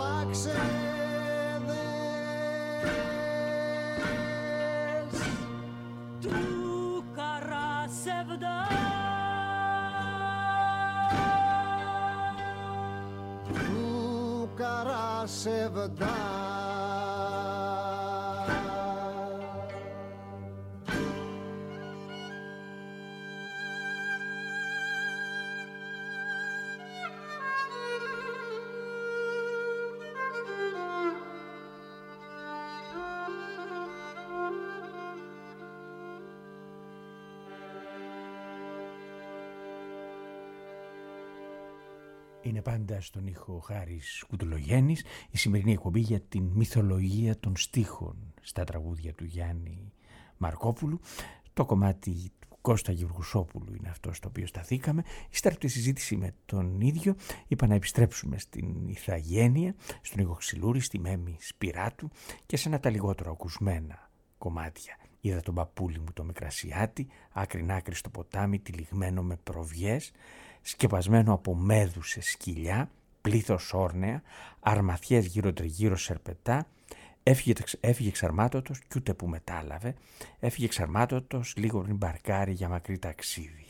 μπαξέδες του Καράσεβδα, του Καράσεβδα. Είναι πάντα στον ήχο Χάρης Κουτουλογέννης, η σημερινή εκπομπή για την μυθολογία των στίχων στα τραγούδια του Γιάννη Μαρκόπουλου. Το κομμάτι του Κώστα Γεωργουσόπουλου είναι αυτό στο οποίο σταθήκαμε. Ύστερα από τη συζήτηση με τον ίδιο είπα να επιστρέψουμε στην Ιθαγένεια, στον ήχο Ξυλούρη, στη Μέμη Σπυράτου και σε ένα τα λιγότερο ακουσμένα κομμάτια. Είδα τον παππούλι μου το Μικρασιάτη, άκρη άκρη στο ποτάμι, τυλιγμένο με προβιές, σκεπασμένο από μέδουσες σκυλιά, πλήθος όρνεα, αρμαθιές γύρω τριγύρω σερπετά, έφυγε, έφυγε εξαρμάτωτος κι ούτε που μετάλαβε, έφυγε εξαρμάτωτος λίγο πριν μπαρκάρει για μακρύ ταξίδι.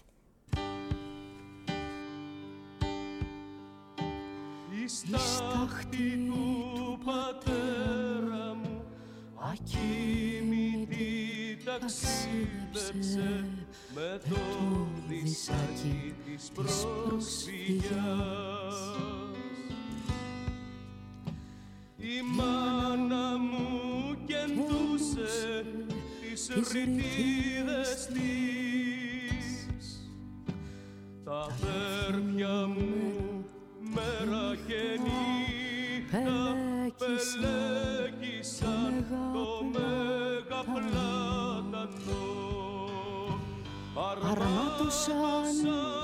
Η στάχτη του πατέρα μου ακίνητη ταξίδεψε με το δισάκι της προσφυγιάς. Η μάνα μου κεντούσε τις ρητίδες της, τα αδέρφια μου μέρα και νύχτα πελέγησαν το μέγα πλάτανο, αρμάτωσαν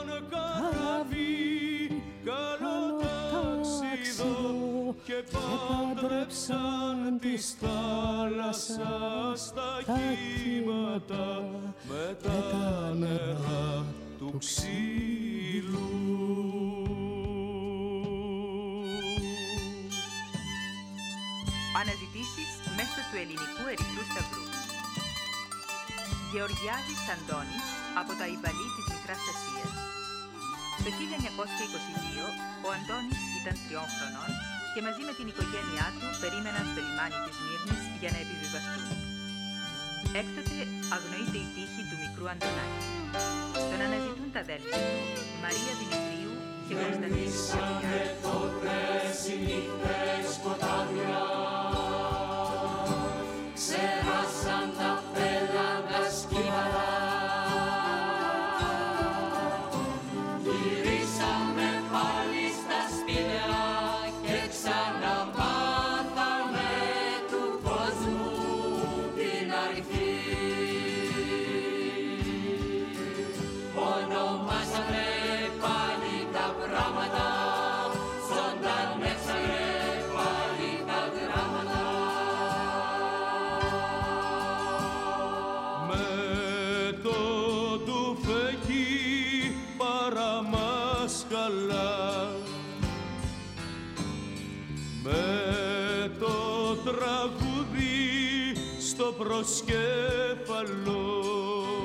καράβι καλοτάξιδο και πάντρεψαν της θάλασσας τα κύματα με τα νερά του ξύλου. Αναζητήσεις μέσω του Ελληνικού Ερυθρού Σταυρού. Γεωργιάδης Αντώνης από τα Ιβαλή της Μικράς Ασίας. Το χίλια εννιακόσια είκοσι δύο ο Αντώνης ήταν τριών χρονών και μαζί με την οικογένειά του περίμεναν στο λιμάνι της Μύρνης για να επιβιβαστούν. Έκτοτε αγνοείται η τύχη του μικρού Αντωνάκη. Τον αναζητούν τα αδέλφια του, Μαρία Δημητρίου και Κωνσταντίνου Κωνσταντινιάδη. Ξεράσαν τα πέλαγα σκύβαλα, γυρίσαμε πάλι στα σπήλαια και ξαναμάθαμε του κόσμου την αρχή. τραγούδι στο προσκέφαλο.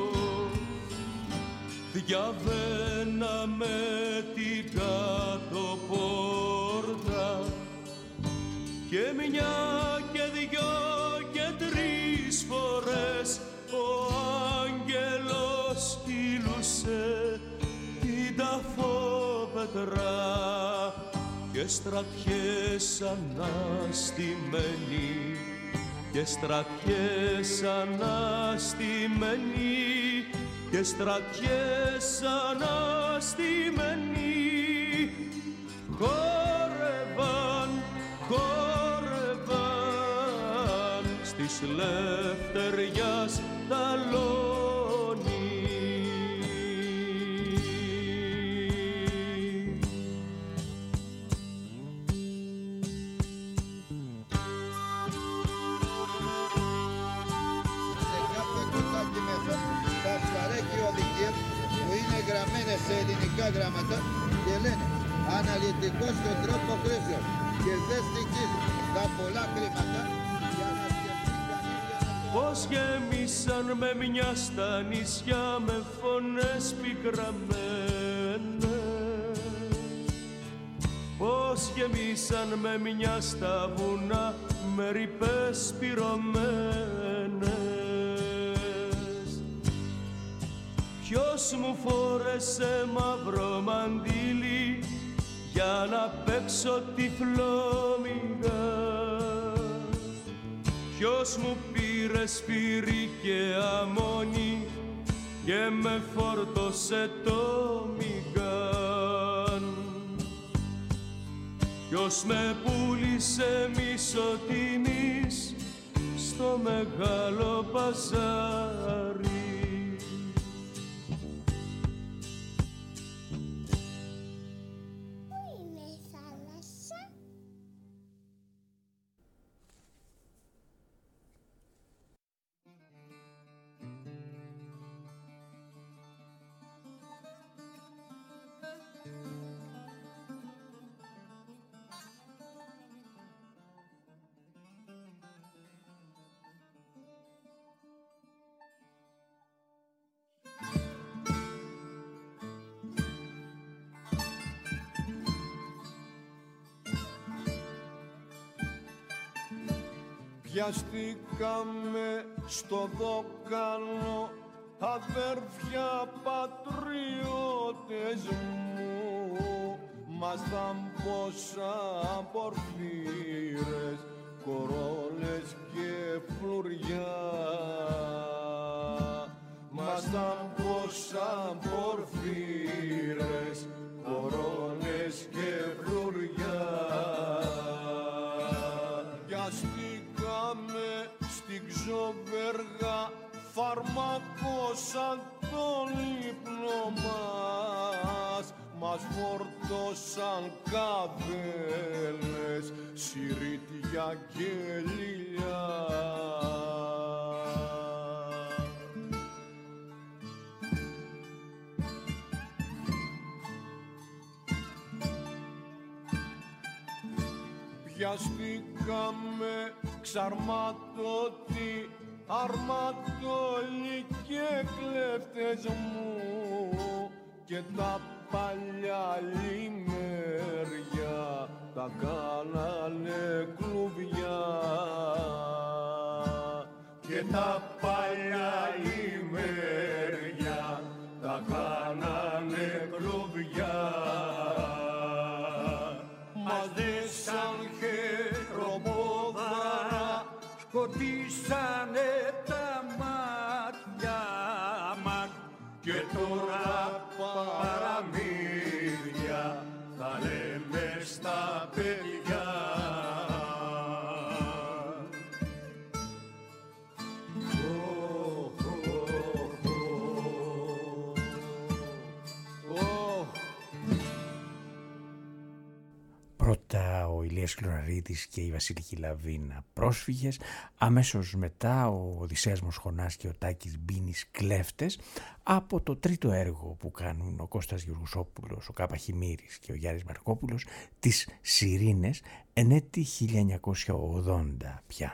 Διαβαίναμε την κάτω πόρτα και μια και δυο και τρεις φορές ο άγγελος κυλούσε την ταφόπετρα και στρατιές αναστημένοι και στρατιές αναστημένοι και στρατιές αναστημένοι χόρευαν, χόρευαν στις λευτεριάς ταλόνι. Που είναι γραμμένες σε ελληνικά γράμματα και λένε αναλυτικό στον τρόπο χρήσεως και δεν στοιχίζουν τα πολλά χρήματα για να σκεφτεί κανείς. Πως γεμίσαν με μια στα νησιά με φωνές πικραμένες, πως γεμίσαν με μια στα βουνά με ρηπές πυρωμένες. Ποιος μου φόρεσε μαύρο μαντίλι για να παίξω τυφλόμυγα. Ποιος μου πήρε σπήρι και αμόνι και με φόρτωσε το μηγάν. Ποιος με πούλησε μισοτιμής στο μεγάλο παζάρι. Πιαστήκαμε στο δόκανο, αδέρφια πατριώτες μου, μας δάμπωσα πορφύρες, κορώνες και φλουριά. Μας δάμπωσα πορφύρες, κορώνες και φλουριά. Πιαστήκαμε στην Ξοβέργα, φαρμακώσαν τον ύπνο μας. Μας φορτώσαν καβέλες, συρίτια και λιλιά. Πιαστήκαμε ξαρματωτοί, αρματόλοι και κλέφτες μου, και τα παλιά λιμέρια τα κάνανε κλουβιά. Και τα παλιά λιμέρια τα κάνανε κλουβιά. Μας δέσαν χεροπόδαρα, σκοτίσανε τα μάτια μας, και τώρα παραμύθια θα λέμε στα παιδιά. Πρώτα ο Ηλίας Κλωραρίτης και η Βασιλική Λαβίνα, πρόσφυγες. Αμέσως μετά ο Οδυσσέας Μοσχονάς και ο Τάκης Μπίνης, κλέφτες. Από το τρίτο έργο που κάνουν ο Κώστας Γεωργουσόπουλος, ο Κάπα Χιμήρης και ο Γιάννης Μαρκόπουλος, τις Σιρήνες, εν έτη χίλια εννιακόσια ογδόντα πια.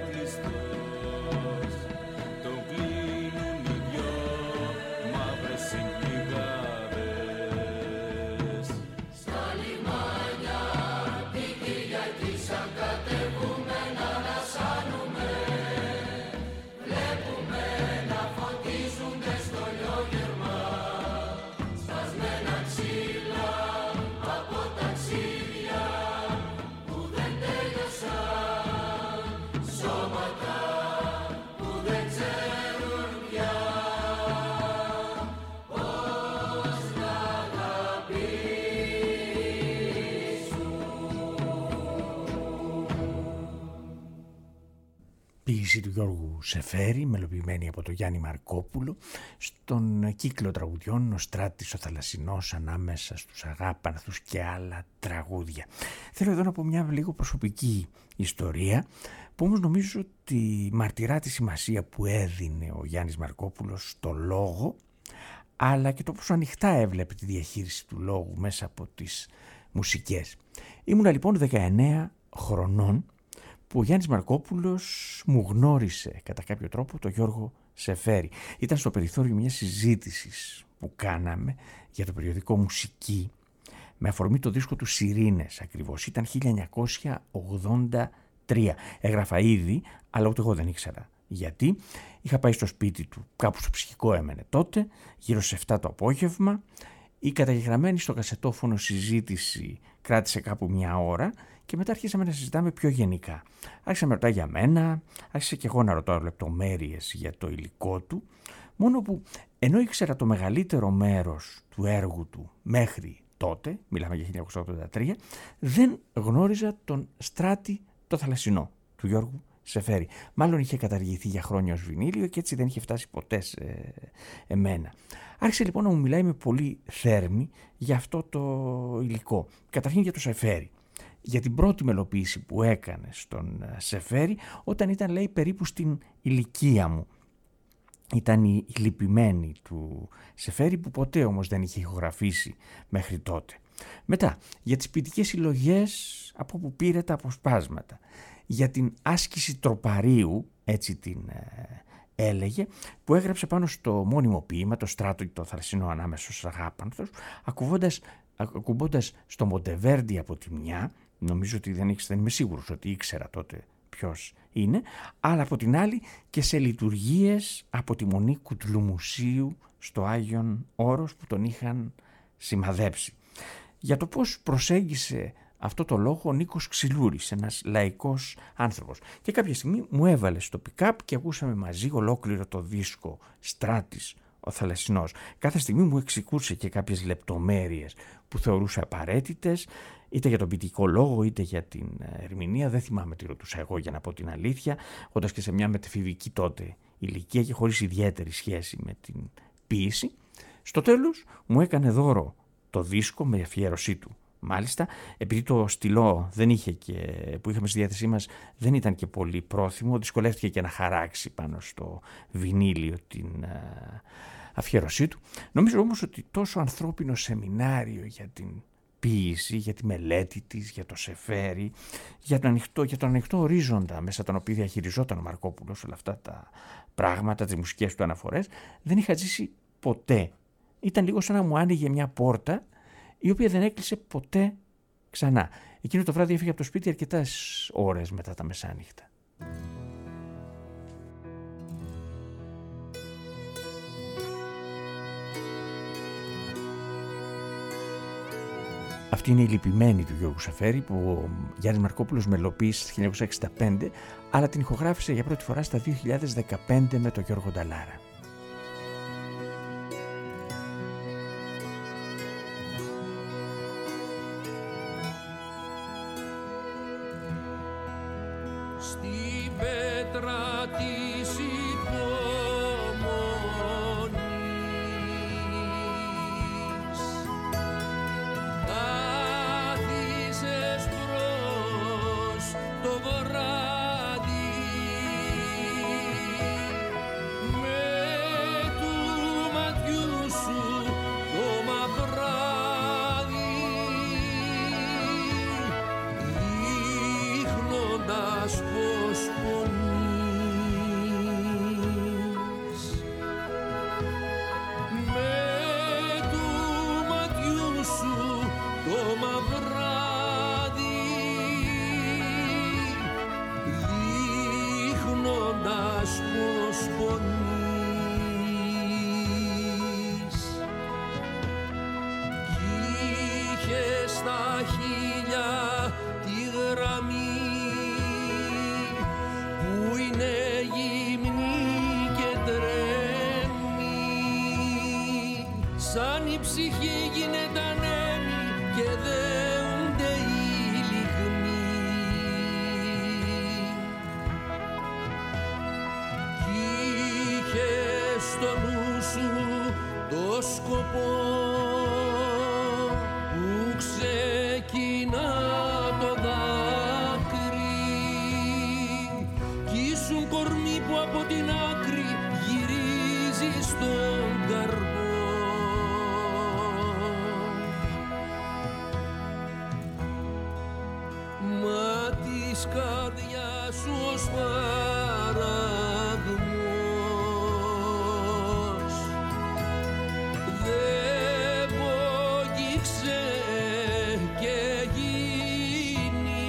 Τον κλείνουν οι δυο μαύρες μελοποίηση του Γιώργου Σεφέρη, μελοποιημένη από τον Γιάννη Μαρκόπουλο, στον κύκλο τραγουδιών «Ο Στράτης ο Θαλασσινός ανάμεσα στους Αγάπανθους» και άλλα τραγούδια. Θέλω εδώ να πω μια λίγο προσωπική ιστορία, που όμως νομίζω ότι μαρτυρά τη σημασία που έδινε ο Γιάννης Μαρκόπουλος στο λόγο, αλλά και το πόσο ανοιχτά έβλεπε τη διαχείριση του λόγου μέσα από τις μουσικές. Ήμουνα λοιπόν δεκαεννέα χρονών που ο Γιάννης Μαρκόπουλος μου γνώρισε κατά κάποιο τρόπο τον Γιώργο Σεφέρη. Ήταν στο περιθώριο μιας συζήτησης που κάναμε για το περιοδικό Μουσική, με αφορμή το δίσκο του Σιρήνες ακριβώς. Ήταν χίλια εννιακόσια ογδόντα τρία. Έγραφα ήδη, αλλά ούτε εγώ δεν ήξερα γιατί. Είχα πάει στο σπίτι του, κάπου στο Ψυχικό έμενε τότε, γύρω στις εφτά το απόγευμα. Η καταγεγραμμένη στο κασετόφωνο συζήτηση κράτησε κάπου μια ώρα και μετά αρχίσαμε να συζητάμε πιο γενικά. Άρχισα να ρωτάει για μένα, άρχισα και εγώ να ρωτάω λεπτομέρειες για το υλικό του, μόνο που ενώ ήξερα το μεγαλύτερο μέρος του έργου του μέχρι τότε, μιλάμε για χίλια εννιακόσια ογδόντα τρία, δεν γνώριζα τον Στράτη το Θαλασσινό του Γιώργου Σεφέρη. Μάλλον είχε καταργηθεί για χρόνια ως βινίλιο και έτσι δεν είχε φτάσει ποτέ σε εμένα. Άρχισε λοιπόν να μου μιλάει με πολύ θέρμη για αυτό το υλικό. Καταρχήν για το Σεφέρη. Για την πρώτη μελοποίηση που έκανε στον Σεφέρη όταν ήταν, λέει, περίπου στην ηλικία μου. Ήταν η λυπημένη του Σεφέρη που ποτέ όμως δεν είχε ηχογραφήσει μέχρι τότε. Μετά για τις ποιητικές συλλογές από που πήρε τα αποσπάσματα. Για την άσκηση τροπαρίου, έτσι την ε, έλεγε, που έγραψε πάνω στο μόνιμο ποίημα, το Στράτο και το Θαλασσινό ανάμεσα στους Αγάπανθους, ακουμπώντας στο Μοντεβέρντι από τη μια, νομίζω ότι δεν, ήξερα, δεν είμαι σίγουρος ότι ήξερα τότε ποιος είναι, αλλά από την άλλη και σε λειτουργίες από τη Μονή Κουτλουμουσίου στο Άγιον Όρος που τον είχαν σημαδέψει. Για το πώς προσέγγισε αυτό το λόγο ο Νίκος Ξυλούρης, ένας λαϊκός άνθρωπος. Και κάποια στιγμή μου έβαλε στο pick-up και ακούσαμε μαζί ολόκληρο το δίσκο Στράτης ο Θαλασσινός. Κάθε στιγμή μου εξηγούσε και κάποιες λεπτομέρειες που θεωρούσε απαραίτητες, είτε για τον ποιητικό λόγο είτε για την ερμηνεία. Δεν θυμάμαι τι ρωτούσα εγώ, για να πω την αλήθεια, όντας και σε μια μετεφηβική τότε ηλικία και χωρίς ιδιαίτερη σχέση με την ποίηση. Στο τέλος μου έκανε δώρο το δίσκο με αφιέρωσή του. Μάλιστα, επειδή το στυλό δεν είχε και, που είχαμε στη διάθεσή μας δεν ήταν και πολύ πρόθυμο, δυσκολεύτηκε και να χαράξει πάνω στο βινίλιο την α, αφιέρωσή του. Νομίζω όμως ότι τόσο ανθρώπινο σεμινάριο για την ποίηση, για τη μελέτη της, για το Σεφέρη, για τον ανοιχτό, για τον ανοιχτό ορίζοντα μέσα τον οποίο διαχειριζόταν ο Μαρκόπουλος όλα αυτά τα πράγματα, τις μουσικές του αναφορές, δεν είχα ζήσει ποτέ. Ήταν λίγο σαν να μου άνοιγε μια πόρτα η οποία δεν έκλεισε ποτέ ξανά. Εκείνο το βράδυ έφυγε από το σπίτι αρκετές ώρες μετά τα μεσάνυχτα. Αυτή είναι η λυπημένη του Γιώργου Σεφέρη που ο Γιάννης Μαρκόπουλος μελοποίησε το χίλια εννιακόσια εξήντα πέντε, αλλά την ηχογράφησε για πρώτη φορά στα δύο χιλιάδες δεκαπέντε με τον Γιώργο Νταλάρα. Στην πέτρα της υπομονής κάθισες προς το βράδυ με του ματιού σου το μαυράδι δείχνοντας πως πονείς. Με του ματιού σου το μαυράδι δείχνοντας πως πονείς. Κι είχε στα χείλια τη γραμμή που είναι γυμνή και τρέμει, σαν η ψυχή γίνεται ανέμη και δέονται οι λιχνοί. σκοπό που ξεκινά το δάκρυ κι ήσουν κορμί που από την άκρη γυρίζει στον καρπό. Μα της καρδιάς σου ως παραδμός δεν βόγγιξε και γίνει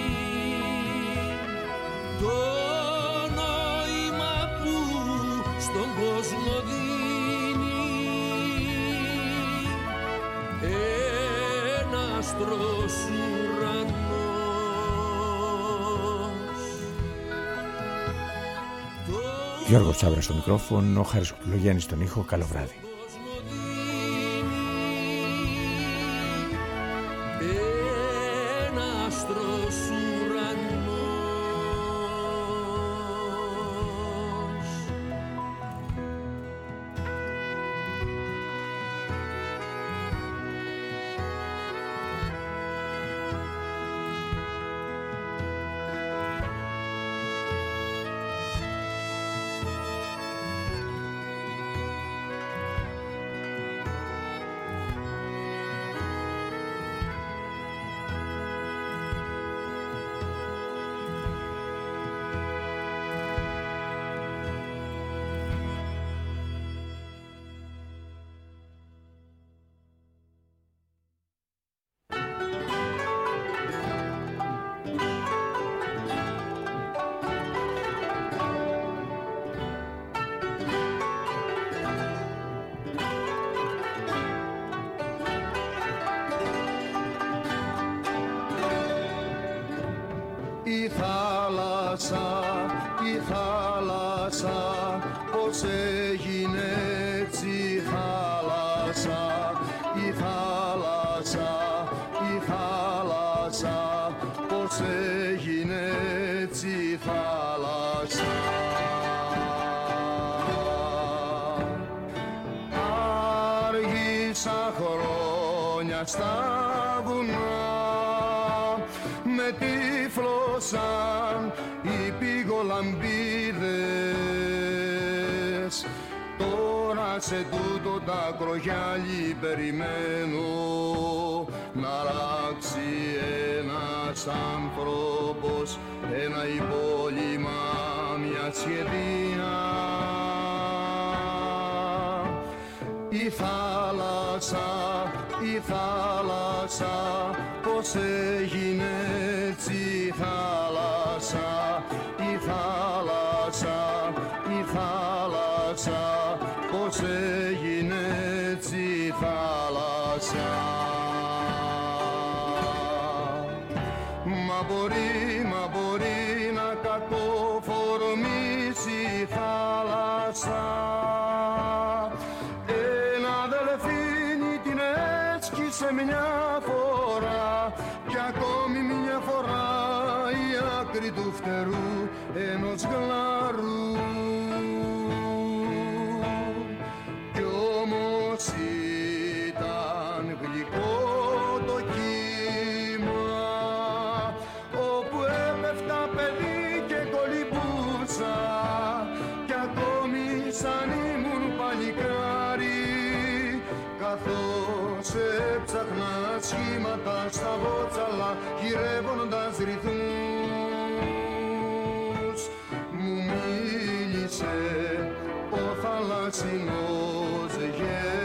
το νόημα που στον κόσμο δίνει ένα άστρος ουρανός. Γιώργος Τσάβρας στο μικρόφωνο, Χάρης Κουτουλογιάννης στον ήχο. Καλό βράδυ. Η θάλασσα, η θάλασσα, πώς έγινε έτσι η θάλασσα, η θάλασσα, η θάλασσα, πώς έγινε έτσι η θάλασσα. Άργησα χρόνια στα βουνά, με τύφλωσαν οι πηγολαμπίδες. Τώρα σε τούτο τα ακρογιάλι περιμένω να ράξει ένας άνθρωπος ένα υπόλοιμα, μια σχεδία. Η θάλασσα, η θάλασσα, πώς έγινε έτσι η θάλασσα, η θάλασσα, η θάλασσα, πώς έγινε έτσι η θάλασσα. Μα μπορεί, μα μπορεί να κακοφορμήσει η θάλασσα. Ένα δελφίνι την έσκησε μια φορά κι ακόμη μια φορά η άκρη του φτερού ενός γλαρού. Κι όμως ήταν γλυκό το κύμα όπου έπεφτα παιδί και κολυμπούσα κι ακόμη σαν ήμουν παλικάρι καθώς έψαχνα σχήματα στα βότσαλα γυρεύοντας ρυθμούς. Μου μίλησε ο θαλασσινός γέρος